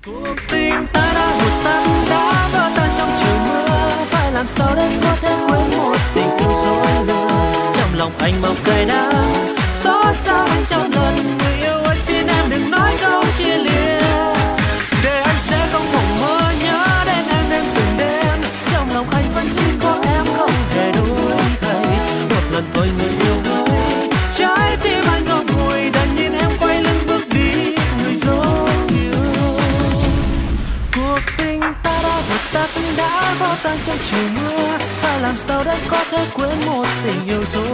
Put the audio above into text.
Cuộc tình ta đã vụt tắt, đã vỡ tan trong trời mưa. Phải làm sao để có thể quên một tình yêu dối lừa. Trong lòng anh mong cay đắng, xót xa anh trong lần người yêu ơi, xin em đừng nói câu chia lìa. Để anh sẽ không mộng mơ nhớ đến em đêm từng đêm. Trong lòng anh vẫn chỉ có em không thể đổi thay. Một lần thôi người yêu ơi, trái tim anh ngậm ngùi đành nhìn em quay lưng bước đi người dối yêu. Cuộc tình ta đã vụt tắt, đã vỡ tan trong trời mưa. Ta làm sao để có thể quên một tình yêu dối